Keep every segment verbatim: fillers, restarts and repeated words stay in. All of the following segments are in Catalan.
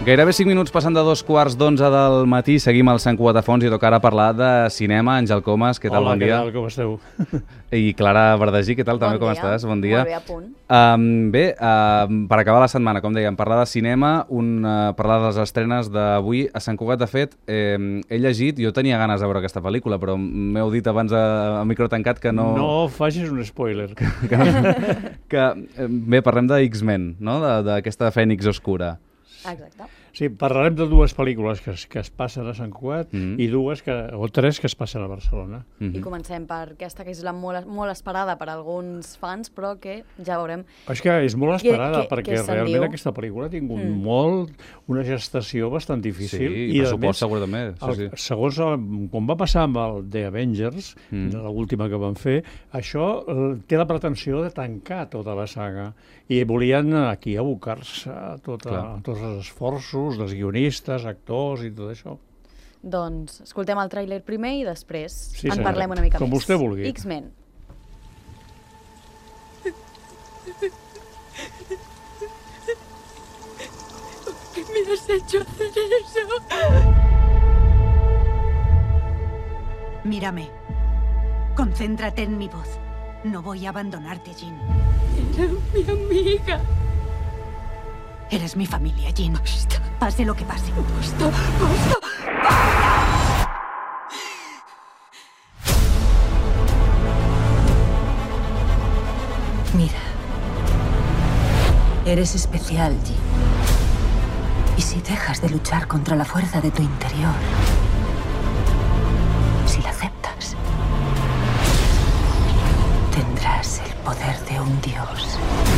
Gairebé cinc minuts passant de dos quarts d'onze del matí, seguim al Sant Cugat a Fons i toca ara parlar de cinema. Àngel Comas, què tal? Hola, bon dia. Hola, què tal? Com esteu? I Clara Verdagí, què tal? Bon també com dia. estàs? Bon dia. Molt bé, a punt. Um, bé, uh, per acabar la setmana, com dèiem, parlar de cinema, un, uh, parlar de les estrenes d'avui a Sant Cugat. De fet, eh, he llegit, jo tenia ganes de veure aquesta pel·lícula, però m'heu dit abans a, a micro tancat que no... No facis un spoiler. que, no, que, eh, bé, parlem de X-Men, no? D'aquesta Fènix Oscura. Exacte. Sí, parlarem de dues pel·lícules que es, que es passen a Sant Cugat Mm. i dues, que, o tres, que es passen a Barcelona. Mhm. I comencem per aquesta que és la molt, molt esperada per alguns fans, però que ja veurem. És que és molt esperada, Què- què- perquè què se'n realment diu? aquesta pel·lícula ha tingut Mm. molt, una gestació bastant difícil. Sí, i, a pressupost més, segur també. Sí, el, sí. segons el, com va passar amb el The Avengers, Mm. de l'última que van fer, això eh, té la pretensió de tancar tota la saga i volien aquí abocar-se a, tota, Clar. a tots els esforços dels guionistes, actors i tot això. Doncs escoltem el tràiler primer i després Sí, en senyora. parlem una mica Com més. vostè vulgui. X-Men. ¿Qué me has hecho hacer eso? Mírame. Concéntrate en mi voz. No voy a abandonarte, Jean. Era mi amiga. Eres mi familia, Jean. Basta, Pase lo que pase. basta, basta. Mira. Eres especial, Jean. Y si dejas de luchar contra la fuerza de tu interior, si la aceptas, tendrás el poder de un dios.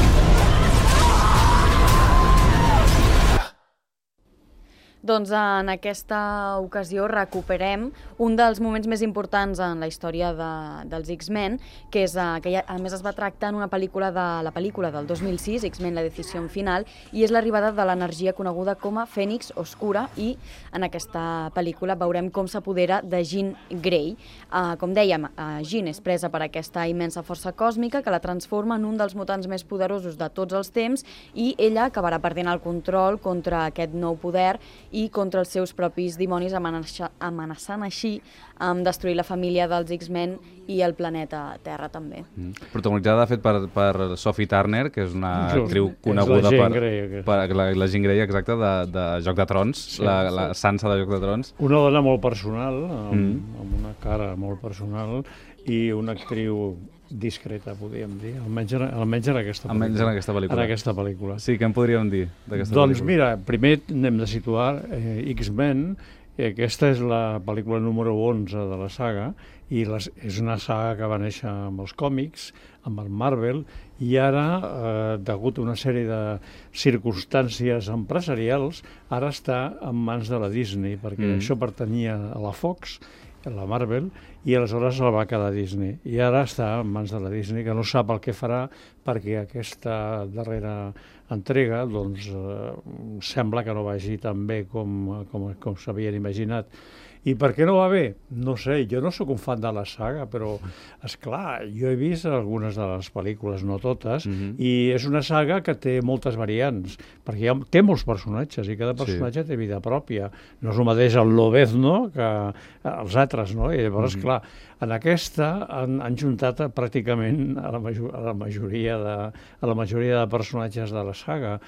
Doncs en aquesta ocasió recuperem un dels moments més importants en la història de, dels X-Men, que, és, uh, que ja, a més es va tractar en una pel·lícula de la pel·lícula del dos mil sis, X-Men la decisió final, i és l'arribada de l'energia coneguda com a Fènix Oscura, i en aquesta pel·lícula veurem com s'apodera de Jean Grey. Uh, com dèiem, uh, Jean és presa per aquesta immensa força còsmica que la transforma en un dels mutants més poderosos de tots els temps, i ella acabarà perdent el control contra aquest nou poder i contra els seus propis dimonis, amenaça, amenaçant així amb destruir la família dels X-Men i el planeta Terra també. Mm. Protagonitzada, de fet, per, per Sophie Turner, que és una Sí, actriu és coneguda la Jean per, Grey, aquesta. per la, la Jean Grey, exacte, de, de Joc de Trons, Sí, la, sí. la Sansa de Joc de Trons. Una dona molt personal, amb, Mm. amb una cara molt personal, i una actriu discreta, podríem dir, almenys en, almenys en aquesta pel·lícula. Almenys en aquesta pel·lícula. En aquesta pel·lícula. Sí, què en podríem dir d'aquesta Doncs pel·lícula? mira, primer hem de situar eh, X-Men, eh, aquesta és la pel·lícula número onze de la saga, i les, és una saga que va néixer amb els còmics, amb el Marvel, i ara, eh, degut a una sèrie de circumstàncies empresarials, ara està en mans de la Disney, perquè Mm. això pertanyia a la Fox, a la Marvel, i aleshores el va quedar Disney. I ara està en mans de la Disney, que no sap el que farà, perquè aquesta darrera entrega doncs, eh, sembla que no vagi tan bé com, com, com s'havien imaginat. I per què no va bé? No sé, jo no sóc un fan de la saga, però, és clar, jo he vist algunes de les pel·lícules, no totes, Mhm. i és una saga que té moltes variants, perquè hi ha, té molts personatges, i cada personatge té vida pròpia. No és el mateix el Lobezno que els altres, no? I llavors, Mhm. clar, en aquesta han, han juntat a, pràcticament a la, major, a, la majoria de, a la majoria de personatges de la saga,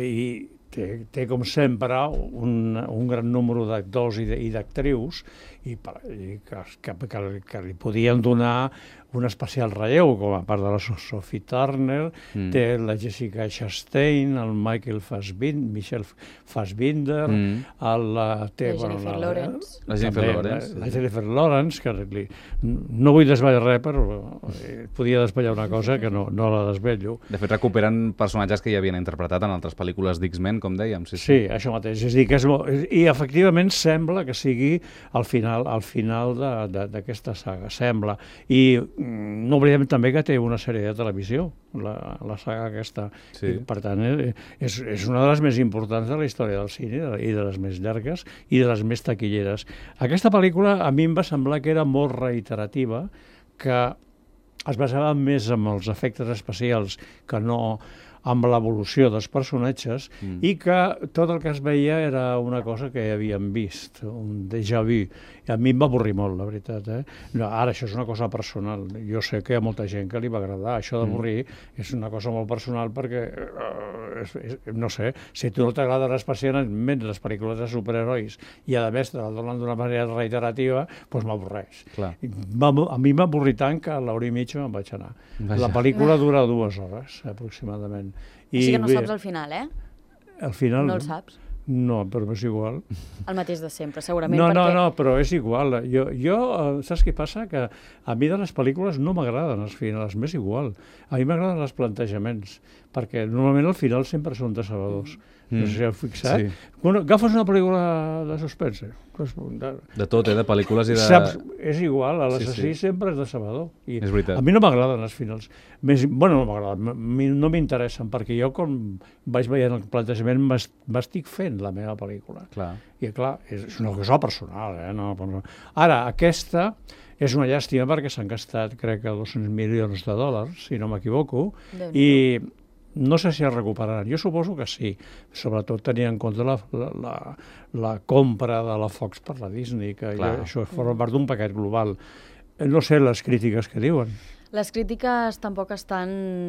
i té, té com sempre un, un gran número d'actors i de- i d'actrius, i, per- i que, que, que, que li podien donar un especial relleu, com a part de la Sophie Turner, Mm. té la Jessica Chastain, el Michael Fassbinder, Michelle Fassbinder, Mm. el, la, té, La Jennifer Lawrence. La Jennifer també, Lawrence, La, la sí. Jennifer Lawrence, que li, no vull desvetllar res, però eh, podia desvetllar una cosa que no, no la desvetllo. De fet, recuperen personatges que ja havien interpretat en altres pel·lícules d'X-Men, com dèiem. Sí, Sí, això mateix. És a dir, que és molt, i efectivament sembla que sigui al final, al final de- de- d'aquesta saga, sembla. I mm, no oblidem també que té una sèrie de televisió, la, la saga aquesta. Sí. I, per tant, eh, és, és una de les més importants de la història del cine i de les més llargues i de les més taquilleres. Aquesta pel·lícula a mi em va semblar que era molt reiterativa, que es basava més en els efectes especials que no amb l'evolució dels personatges mm. i que tot el que es veia era una cosa que havíem vist, un déjà vu. I a mi em va avorrir molt, la veritat. Eh? No, ara, això és una cosa personal. Jo sé que hi ha molta gent que li va agradar. Això d'avorrir mm. és una cosa molt personal perquè, uh, és, és, no sé, si tu no t'agraden especialment les pel·lícules de superherois i a més te la donen d'una manera reiterativa, doncs m'avorreix. A mi m'ha avorrit tant que a l'hora i mitja me'n vaig anar. Vaja. La pel·lícula dura dues hores, aproximadament. I, o sigui que no saps el final, eh? El final... No el saps? No, però és igual. El mateix de sempre, segurament. No, perquè... no, no, però és igual. Jo, jo, saps què passa? Que a mi de les pel·lícules no m'agraden els finals, m'és igual. A mi m'agraden els plantejaments, perquè normalment al final sempre són decebedors. Mm. No sé si heu fixat. Sí. Quan agafes una pel·lícula de suspense... De, de tot, eh? De pel·lícules i de... Saps, és igual, l'assassí sí, sí. sempre és decebedor. I és veritat. A mi no m'agraden els finals. Més, bueno, no m'agraden, no m'interessen, perquè jo, com vaig veient el plantejament, m'estic fent la meva pel·lícula. Clar. I, clar, és una cosa personal, eh? No, ara, aquesta és una llàstima perquè s'han gastat, crec que dos-cents milions de dòlars, si no m'equivoco, i no sé si es recuperaran. Jo suposo que sí, sobretot tenint en compte la, la, la compra de la Fox per la Disney, que ja, això forma part d'un paquet global. No sé les crítiques que diuen. Les crítiques tampoc estan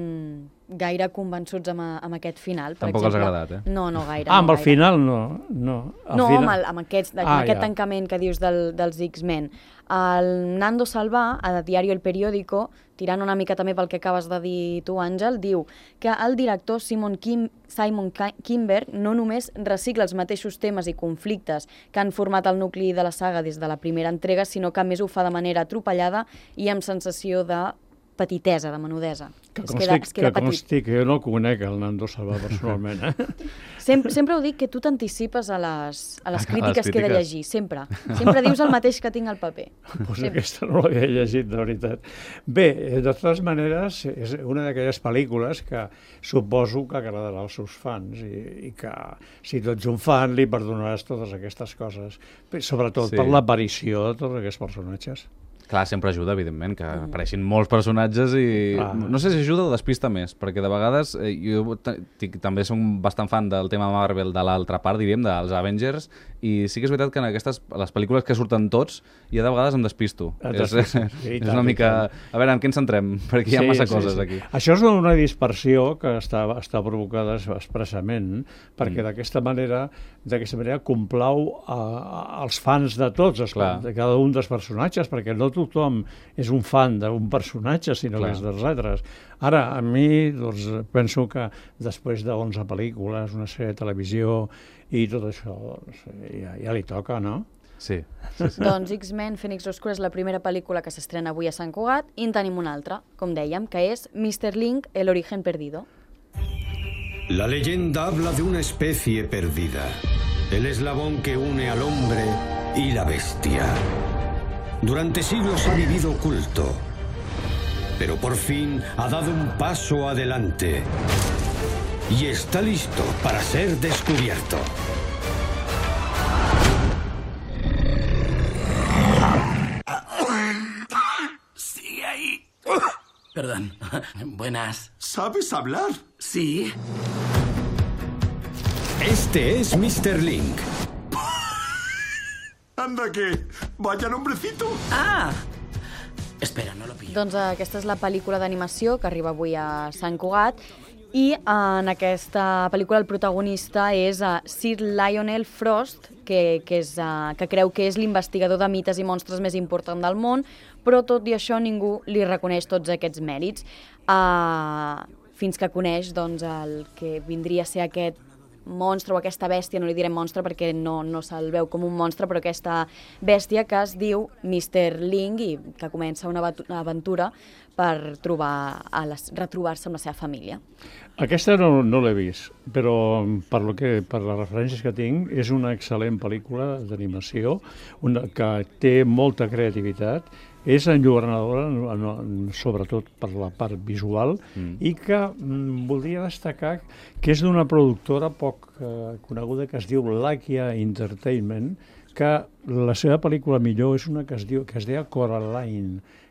gaire convençuts amb, a, amb aquest final. Per tampoc exemple. els ha agradat, eh? No, no gaire. Ah, amb no el final no. No, no final... amb, el, amb, aquest, ah, amb aquest ja. tancament que dius del, dels X-Men. El Nando Salvà, a Diario El Periódico, tirant una mica també pel que acabes de dir tu, Àngel, diu que el director Simon, Kim, Simon Kinberg no només recicla els mateixos temes i conflictes que han format el nucli de la saga des de la primera entrega, sinó que a més ho fa de manera atropellada i amb sensació de petitesa, de menudesa. Que consti que, consti que jo no conec el Nando Salvà personalment, eh? Sempre, sempre ho dic que tu t'anticipes a les, a les crítiques, les crítiques que he de llegir, sempre. Sempre dius el mateix que tinc al paper. Pues aquesta no l'havia llegit, de veritat. Bé, de totes maneres, és una d'aquelles pel·lícules que suposo que agradarà als seus fans i, i que si tu ets un fan li perdonaràs totes aquestes coses, sobretot sí. per l'aparició de tots aquests personatges. Clar, sempre ajuda, evidentment, que mm. apareixin molts personatges i ah. no sé si ajuda o despista més, perquè de vegades eh, jo també soc bastant fan del tema Marvel de l'altra part, diríem, dels Avengers, i sí que és veritat que en aquestes, les pel·lícules que surten tots, jo de vegades em despisto. És, sí, és una mica... A veure, en què ens centrem? Perquè hi ha sí, massa sí, coses sí. aquí. Això és una dispersió que està, està provocada expressament, perquè mm. d'aquesta manera, d'aquesta manera complau a, a, als fans de tots, de cada un dels personatges, perquè no tothom és un fan d'un personatge, sinó Clar. que és dels altres. Ara, a mi, doncs, penso que després d'onze pel·lícules, una sèrie de televisió i tot això, doncs, ja, ja li toca, no? Sí. sí, sí. Doncs X-Men Fènix Oscura és la primera pel·lícula que s'estrena avui a Sant Cugat i en tenim una altra, com dèiem, que és míster Link, el origen perdido. La leyenda habla de una especie perdida, el eslabón que une al hombre y la bestia. Durante siglos ha vivido oculto, pero por fin ha dado un paso adelante y está listo para ser descubierto. Sigue ahí. Perdón. Buenas. ¿Sabes hablar? Sí. Este es míster Link. Anda que... Vaya nombrecito. Ah! Espera, no lo pillo. Doncs aquesta és la pel·lícula d'animació que arriba avui a Sant Cugat i en aquesta pel·lícula el protagonista és uh, Sir Lionel Frost, que, que, és, uh, que creu que és l'investigador de mites i monstres més important del món, però tot i això ningú li reconeix tots aquests mèrits, uh, fins que coneix doncs, el que vindria a ser aquest monstre o aquesta bèstia, no li direm monstre perquè no, no se'l veu com un monstre, però aquesta bèstia que es diu míster Link i que comença una aventura per trobar a les, retrobar-se amb la seva família. Aquesta no, no l'he vist, però per, lo que, per les referències que tinc és una excel·lent pel·lícula d'animació que té molta creativitat, és enlluernadora, sobretot per la part visual, mm. i que mm, voldria destacar que és d'una productora poc eh, coneguda que es diu Lakia Entertainment, que la seva pel·lícula millor és una que es diu que es deia Coraline,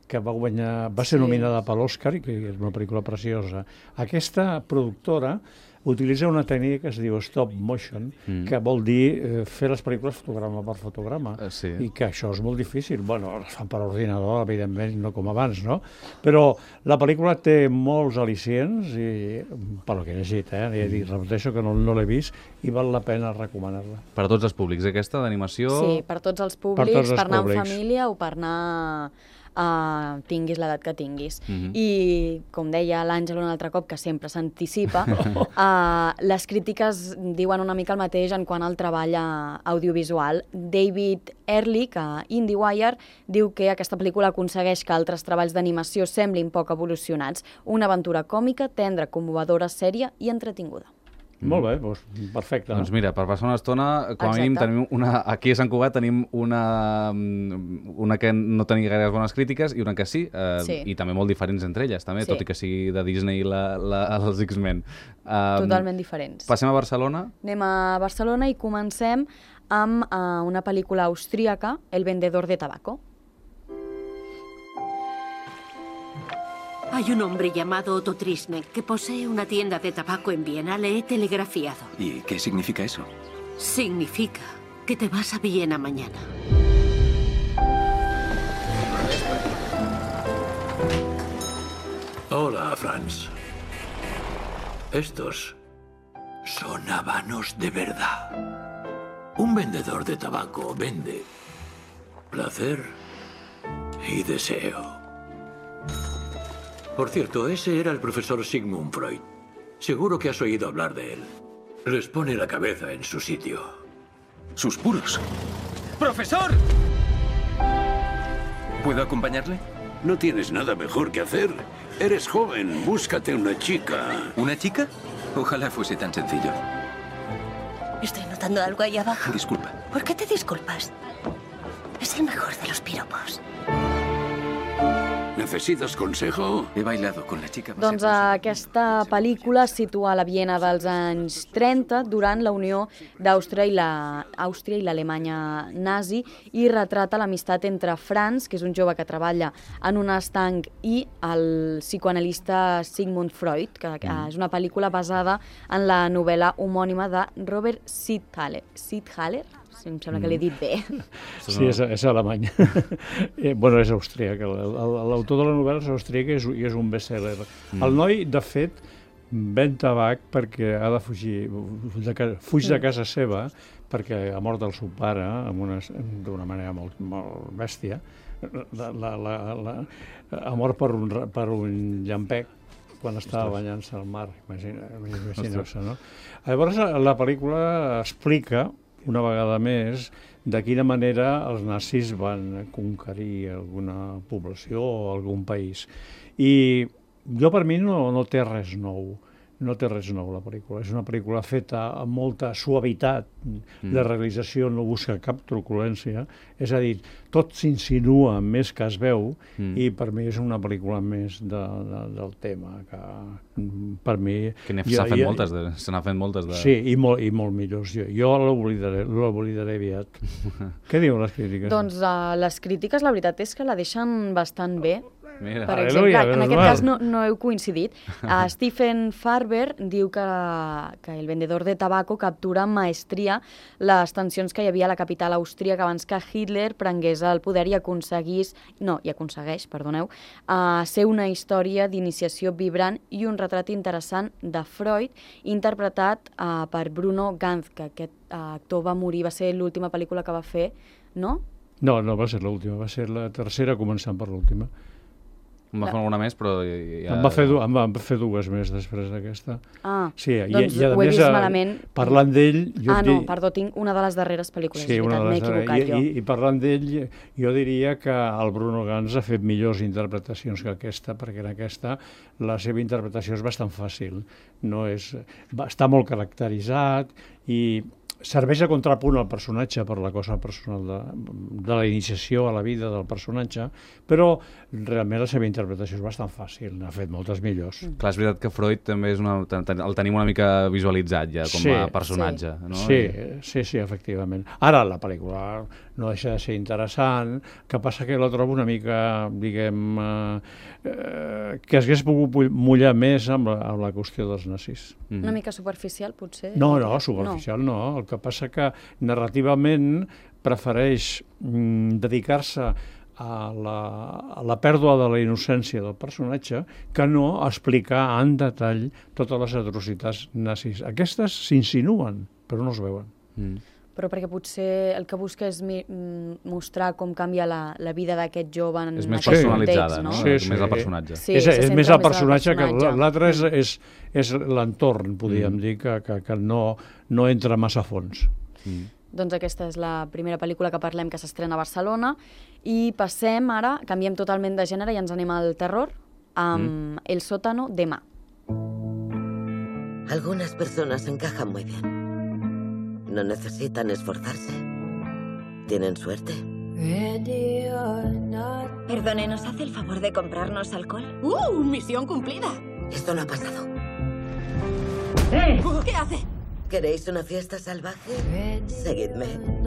que va guanyar, va ser Sí. nominada per l'Oscar, i que és una pel·lícula preciosa. Aquesta productora utilitza una tècnica que es diu stop motion, Mm. que vol dir eh, fer les pel·lícules fotograma per fotograma, Eh, sí. i que això és molt difícil. Bueno, les fan per ordinador, evidentment, no com abans, no? Però la pel·lícula té molts al·licients, i, per lo que he llegit, eh? I, i repeteixo que no, no l'he vist, i val la pena recomanar-la. Per a tots els públics, aquesta d'animació... Sí, per tots els públics, Per per, tots els anar públics. en família o per anar... Uh, tinguis l'edat que tinguis. Mhm. I, com deia l'Àngel un altre cop, que sempre s'anticipa, uh, les crítiques diuen una mica el mateix en quant al treball uh, audiovisual. David Ehrlich, a IndieWire, diu que aquesta pel·lícula aconsegueix que altres treballs d'animació semblin poc evolucionats. Una aventura còmica, tendra, commovedora, sèria i entretinguda. Molt bé, doncs, perfecte. Doncs mira, per passar una estona, com a Exacte. mínim tenim una... Aquí a Sant Cugat tenim una, una que no tenia gaire bones crítiques i una que sí, eh, Sí. i també molt diferents entre elles, també, Sí. tot i que sigui de Disney la, la, els X-Men. Um, Totalment diferents. Passem a Barcelona. Anem a Barcelona i comencem amb uh, una pel·lícula austríaca, El vendedor de tabaco. Hay un hombre llamado Otto Trisnek que posee una tienda de tabaco en Viena. Le he telegrafiado. ¿Y qué significa eso? Significa que te vas a Viena mañana. Hola, Franz. Estos son habanos de verdad. Un vendedor de tabaco vende placer y deseo. Por cierto, ese era el profesor Sigmund Freud. Seguro que has oído hablar de él. Les pone la cabeza en su sitio. Sus puros. ¡Profesor! ¿Puedo acompañarle? No tienes nada mejor que hacer. Eres joven, búscate una chica. ¿Una chica? Ojalá fuese tan sencillo. Estoy notando algo ahí abajo. Disculpa. ¿Por qué te disculpas? Es el mejor de los piropos. ¿Necesitas consejo? He bailado con la chica. Doncs aquesta pel·lícula es situa a la Viena dels anys trenta durant la unió d'Àustria i la- Àustria i l'Alemanya nazi i retrata l'amistat entre Franz, que és un jove que treballa en un estanc, i el psicoanalista Sigmund Freud, que mm. és una pel·lícula basada en la novel·la homònima de Robert Sitthaler. Sitthaler? Sí, em sembla que l'he dit bé. Sí, és, és alemany. eh, bueno, és austríac. El- el- L'autor de la novel·la és austríac i és, i és un best-seller. Mm. El noi, de fet, ven tabac perquè ha de fugir, de, ca- fuig de casa seva perquè ha mort el seu pare amb una- d'una manera molt, molt bèstia. La, la, la, la, ha mort per un, ra- per un llampec quan estava banyant-se al mar, imagina, imagina-se, no? Llavors, la pel·lícula explica, una vegada més, de quina manera els nazis van conquerir alguna població o algun país. I jo, per mi, no, no té res nou. No té res nou, la pel·lícula. És una pel·lícula feta amb molta suavitat. Mm. La realització no busca cap truculència. És a dir, tot s'insinua més que es veu mm. i per mi és una pel·lícula més de, de, del tema. Que, per mi... Que n'he- s'ha fet moltes, de- se n'ha fet moltes de... Sí, i, molt, i molt millors. Jo, jo l'oblidaré l'oblidaré aviat. Què diuen les crítiques? Doncs uh, les crítiques, la veritat és que la deixen bastant bé. Mira. Per Aleluia, exemple, en menos aquest mal. cas no, no heu coincidit. Uh, Stephen Farber diu que, que el vendedor de tabaco captura amb maestria les tensions que hi havia a la capital austríaca abans que Hitler prengués el poder i aconseguís, no, i aconsegueix, perdoneu, uh, ser una història d'iniciació vibrant i un retrat interessant de Freud, interpretat uh, per Bruno Ganz, que aquest uh, actor va morir, va ser l'última pel·lícula que va fer, no? No, no va ser l'última, va ser la tercera començant per l'última. En va fer alguna més, però ja... En va fer, du en va fer dues més després d'aquesta. Ah, sí, doncs i, i a ho he més, vist eh, malament. Parlant d'ell... Ah, no, perdó, tinc una de les darreres pel·lícules, Sí, és una veritat, de m'he les equivocat I, jo. i, I parlant d'ell, jo diria que el Bruno Ganz ha fet millors interpretacions que aquesta, perquè en aquesta la seva interpretació és bastant fàcil. No és, va, està molt caracteritzat i serveix a contrapunt al personatge per la cosa personal de, de la iniciació a la vida del personatge, però realment la seva interpretació és bastant fàcil, n'ha fet moltes millors. Mm. Clar, és veritat que Freud també és una, el tenim una mica visualitzat ja com a sí, personatge. Sí. No? Sí, sí, sí, efectivament. Ara la pel·lícula no deixa de ser interessant, que passa que la trobo una mica, diguem, eh, que s'hagués pogut mullar més amb la, amb la qüestió dels nazis. Mm. Una mica superficial, potser? No, no, superficial no. no. El que passa que narrativament prefereix mm, dedicar-se a la, a la pèrdua de la innocència del personatge que no explicar en detall totes les atrocitats nazis. Aquestes s'insinuen, però no es veuen. Mm. Però perquè potser el que busca és mi, mostrar com canvia la, la vida d'aquest jove en és més aquest personalitzada, context, no? Sí, sí. És més el personatge. Sí, és, és més el personatge que l'altre és, és, és l'entorn, podríem mm. dir, que, que, que no, no entra massa a fons. Mm. Doncs aquesta és la primera pel·lícula que parlem que s'estrena a Barcelona i passem ara, canviem totalment de gènere i ens anem al terror amb mm. El sótano de Ma. Algunas personas encajan muy bien. No necesitan esforzarse. Tienen suerte. Perdone, ¿nos hace el favor de comprarnos alcohol? ¡Uh! ¡Misión cumplida! Esto no ha pasado. ¿Eh? ¿Qué hace? ¿Queréis una fiesta salvaje? Seguidme.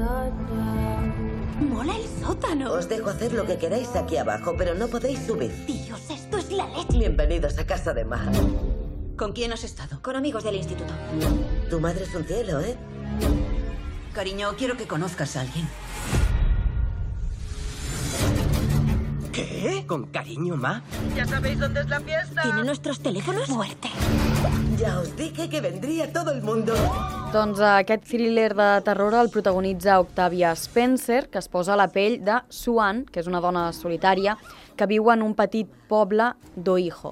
Mola el sótano. Os dejo hacer lo que queráis aquí abajo, pero no podéis subir. Dios, esto es la leche. Bienvenidos a casa de Ma. ¿Con quién has estado? Con amigos del instituto. Tu madre es un cielo, ¿eh? Cariño, quiero que conozcas a alguien. ¿Qué? ¿Con cariño, Ma? ¿Ya sabéis dónde es la fiesta? ¿Tiene nuestros teléfonos? Muerte. Ja us dije que vendría todo el mundo. Doncs aquest thriller de terror el protagonitza Octavia Spencer, que es posa a la pell de Sue-Ann, que és una dona solitària, que viu en un petit poble d'Ohijo.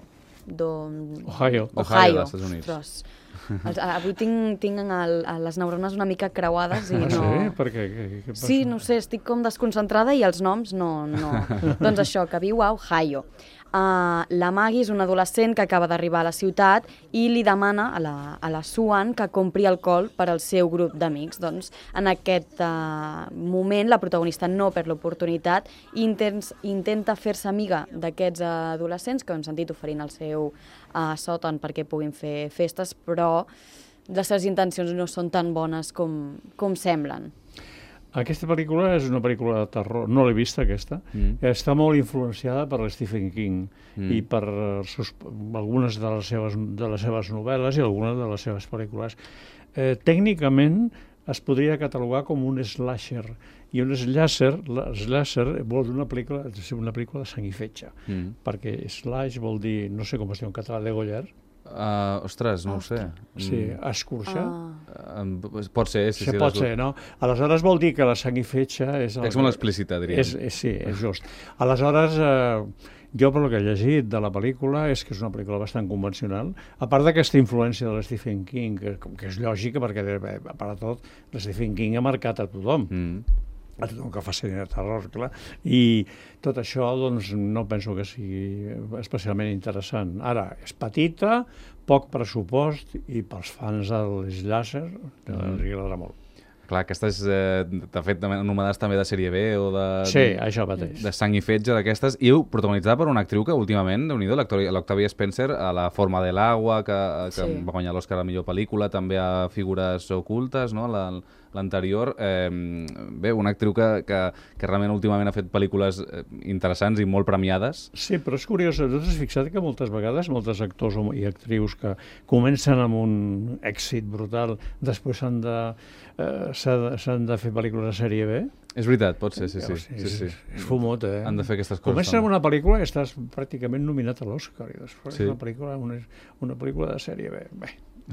Ohio. Ohio, als Estats Units. Ostres. Avui tinc, tinc el, les neurones una mica creuades i ah, no... Sí? Per què? Què, què passa? Sí, no sé, estic com desconcentrada i els noms no... no. Doncs això, que viu a Ohio. Uh, la Maggie és una adolescent que acaba d'arribar a la ciutat i li demana a la, a la Sue-Ann que compri alcohol per al seu grup d'amics. Doncs en aquest uh, moment la protagonista no perd l'oportunitat i intens, intenta fer-se amiga d'aquests adolescents que hem sentit oferint el seu uh, sòtan perquè puguin fer festes, però les seves intencions no són tan bones com, com semblen. Aquesta pel·lícula és una pel·lícula de terror, no l'he vista aquesta, mm. està molt influenciada per Stephen King mm. i per sus, algunes de les, seves, de les seves novel·les i algunes de les seves pel·lícules. Eh, tècnicament es podria catalogar com un slasher, i un slasher, slasher vol dir una pel·lícula, una pel·lícula de sang i fetge, mm. perquè slash vol dir, no sé com es diu en català, degollar. Uh, ostres, no ho sé. Sí, escorxar. Ah. Uh, pot ser, sí. Sí, sí pot ser, no? Aleshores vol dir que la sang i fetge és... És molt explícita, diríem. És, és, sí, és just. Aleshores, eh, jo per el que he llegit de la pel·lícula és que és una pel·lícula bastant convencional, a part d'aquesta influència de Stephen King, que, que és lògica perquè, a part de tot, Stephen King ha marcat a tothom. Mm. a tothom que fa cine de terror, clar. I tot això, doncs, no penso que sigui especialment interessant. Ara, és petita, poc pressupost, i pels fans dels llàser, mm. els agradarà molt. Clar, aquestes, eh, de fet, anomenades també de sèrie B o de... Sí, això mateix. De sang i fetge d'aquestes, i protagonitzada per una actriu que últimament, déu-n'hi-do, l'Octavia Spencer, a La forma de l'agua, que, que sí. va guanyar l'Oscar a la millor pel·lícula, també a Figures ocultes, no?, l'anterior. Eh, bé, una actriu que, que, que realment últimament ha fet pel·lícules interessants i molt premiades. Sí, però és curiós, tu t'has fixat que moltes vegades molts actors i actrius que comencen amb un èxit brutal, després s'han de... Eh, s'han de fer pel·lícules de sèrie B. És veritat, pot ser, sí, sí. sí, sí, sí. És fumot, eh? Han de fer aquestes coses. Comença amb una pel·lícula i estàs pràcticament nominat a l'Oscar, i després sí. una pel·lícula, una, una pel·lícula de sèrie B. Bé.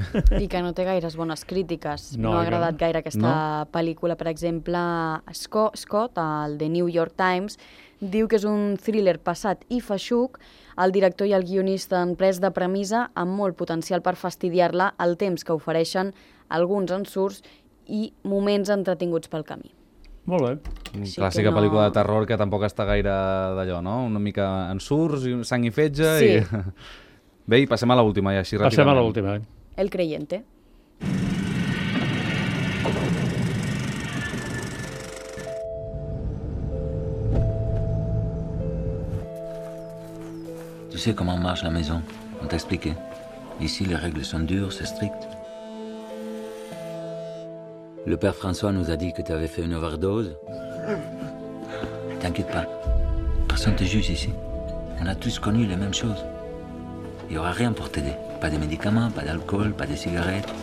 I que no té gaires bones crítiques. No, no ha agradat no. gaire aquesta no? pel·lícula. Per exemple, Scott, Scott, el The New York Times, diu que és un thriller passat i feixuc. El director i el guionista han pres de premissa amb molt potencial per fastidiar-la el temps que ofereixen alguns ensurts i moments entretinguts pel camí. Molt bé. Sí, clàssica no... pel·lícula de terror que tampoc està gaire d'allò, no? Una mica ensurts, sang i fetge... Sí. I... Bé, i passem a l'última, i així ràpidament. Passem a l'última. El creyente. sais comment marche la maison. On t'a expliqué. Ici, les règles sont dures, c'est strict. Le père François nous a dit que tu avais fait une overdose. T'inquiète pas. Personne ne te juge ici. On a tous connu les mêmes choses. Il n'y aura rien pour t'aider. Pas de médicaments, pas d'alcool, pas de cigarettes.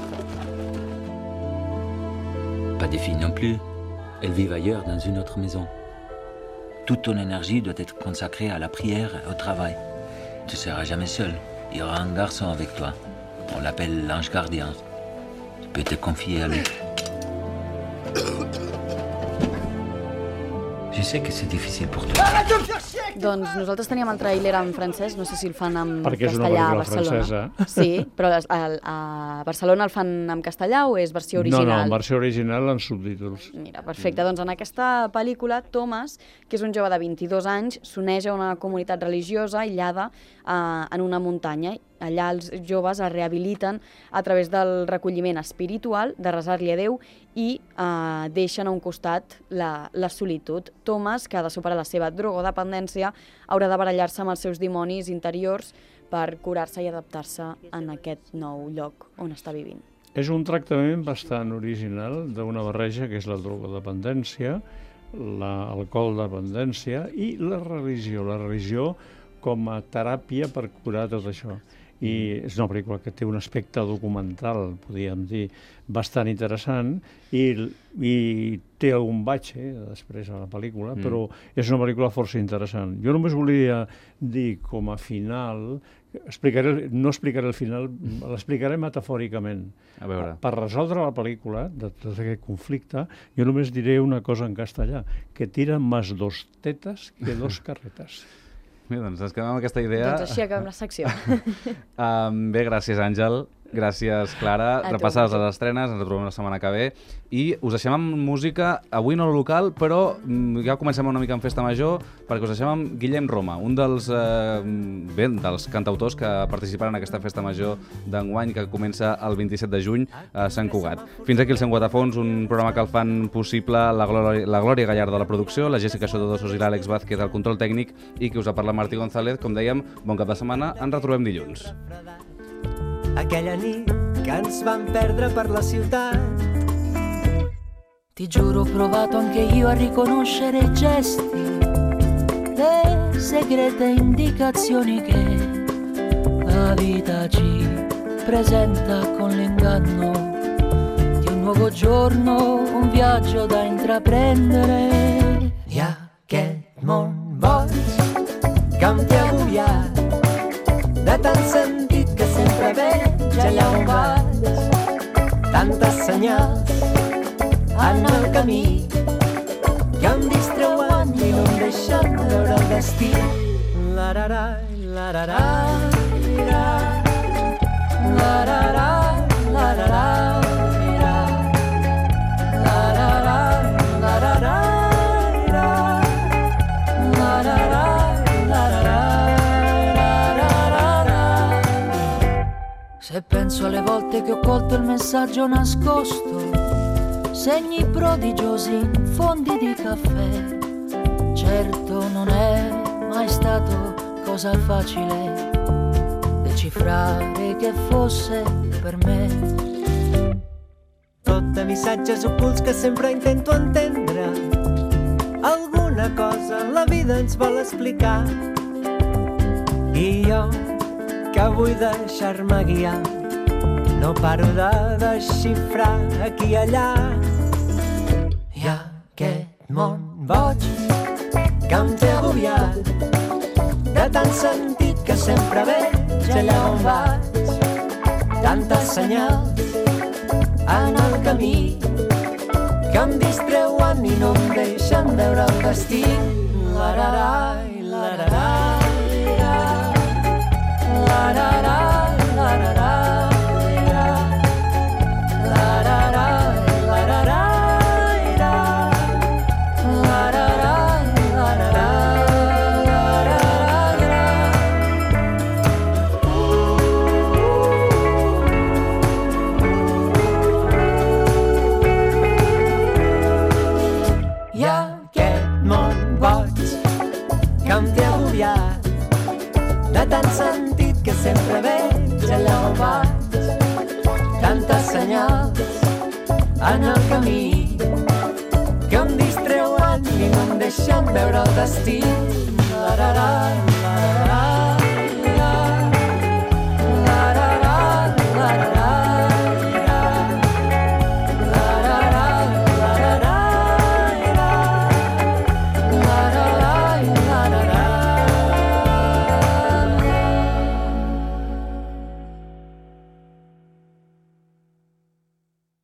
Pas de filles non plus. Elles vivent ailleurs, dans une autre maison. Toute ton énergie doit être consacrée à la prière et au travail. Tu ne seras jamais seul. Il y aura un garçon avec toi. On l'appelle l'ange gardien. Tu peux te confier à lui. Je sais que c'est difficile pour toi. Doncs nosaltres teníem el tràiler en francès, no sé si el fan en Perquè és una castellà a pel·lícula Barcelona. francesa. Sí, però a, a Barcelona el fan en castellà o és versió original? No, no, en versió original en subtítols. Mira, perfecte. Doncs en aquesta pel·lícula, Thomas, que és un jove de vint-i-dos anys, s'uneix a una comunitat religiosa aïllada eh, en una muntanya. Allà els joves es rehabiliten a través del recolliment espiritual, de resar-li a Déu, i eh, deixen a un costat la, la solitud. Thomas, que ha de superar la seva drogodependència, haurà de barallar-se amb els seus dimonis interiors per curar-se i adaptar-se en aquest nou lloc on està vivint. És un tractament bastant original d'una barreja que és la drogodependència, l'alcohol dependència i la religió. La religió com a teràpia per curar tot això. I és una pel·lícula que té un aspecte documental, podríem dir, bastant interessant, i, i té algun batxe després a la pel·lícula, mm. però és una pel·lícula força interessant. Jo només volia dir com a final, explicaré, no explicaré el final, l'explicaré metafòricament. A veure. Per resoldre la pel·lícula, de tot aquest conflicte, jo només diré una cosa en castellà, que tira més dos tetes que dos carretes. Bé, doncs ens quedem amb aquesta idea. Doncs així acabem la secció. um, bé, gràcies, Àngel. Gràcies, Clara. A Repassades tu. les estrenes, ens retrobem la setmana que ve. I us deixem amb música, avui no local, però mm, ja comencem una mica en festa major, perquè us deixem amb Guillem Roma, un dels, eh, bé, dels cantautors que participaran en aquesta festa major d'enguany, que comença el vint-i-set de juny a Sant Cugat. Fins aquí el Sant Cugat a fons, un programa que el fan possible la Glòria, la Glòria Gallard de la producció, la Jessica Sotodosos i l'Àlex Vázquez del control tècnic, i que us ha parlat Martí González. Com dèiem, bon cap de setmana, ens retrobem dilluns. Aquella nit que ens vam perdre per la ciutat. Ti giuro, ho provato anche io a riconoscere i gesti, le segrete indicazioni che la vita ci presenta con l'inganno di un nuovo giorno, un viaggio da intraprendere. I aquest món boig que em té agobiat, de tant sentit que sempre veig allà on vaig, tantes senyals en el camí que em distreuen i no em deixen veure el destí. La-ra-ra, la-ra-ra, la-ra-ra, la-ra-ra, la-ra-ra, la-ra-ra. Se penso alle volte che ho colto il messaggio nascosto, segni prodigiosi in fondi di caffè, certo non è mai stato cosa facile decifrare che fosse per me. Tot missatges ocults que sempre intento entendre, alguna cosa la vida ens vol explicar, i jo que vull deixar-me guiar, no paro de desxifrar aquí i allà. I aquest món boig que em té agobiat, de tant sentit que sempre veig allà on vaig, tantes senyals en el camí que em distreuen i no em deixen veure el destí. La-ra-ra, la-ra-ra, la-ra-ra, la-ra-ra, la-ra-ra, la-ra-ra, la-ra-ra, la-ra-ra. I aquest món boig en el camí que em distreuen i no em deixen veure el destí. La, la, la, la, la.